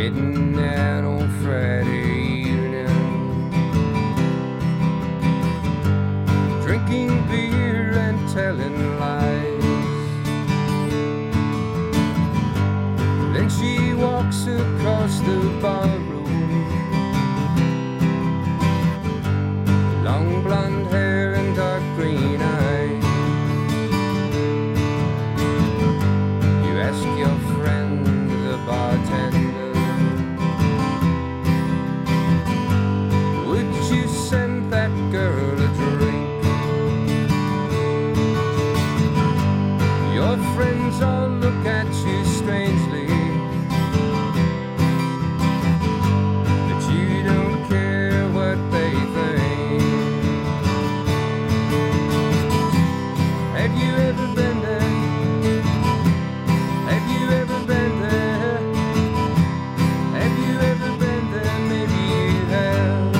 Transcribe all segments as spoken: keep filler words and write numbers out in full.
Heading out on Friday evening, drinking beer and telling lies. Then she walks across the barroom, long blonde hair and dark green eyes. You ask your friend, the bartender, would you send that girl a drink? Your friends all look at you strangely, but you don't care what they think. Have you ever been there? Have you ever been there? Have you ever been there? Maybe you have.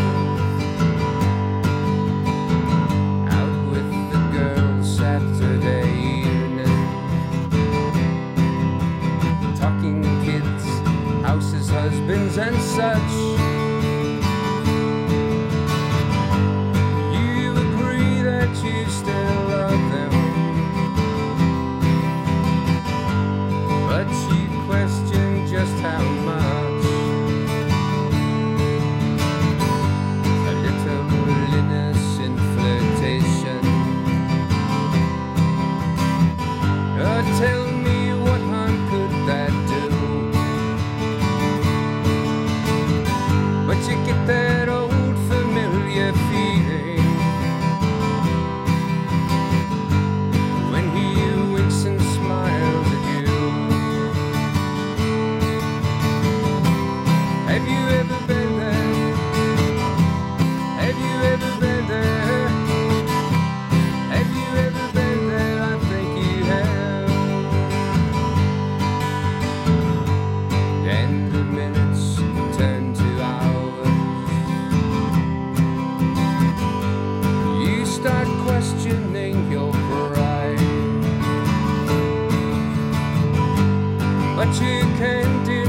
Out with the girls Saturday evening, talking kids, houses, husbands and such. You agree that you still love them, but you question just how much. A little innocent flirtation. Oh, tell me what harm could that do? But you get that old familiar feeling when he winks and smiles at you. Have you ever been there? Have you ever been there? Have you ever been there? I think you have. And the minutes turn to hours. You start questioning your pride, but you can't do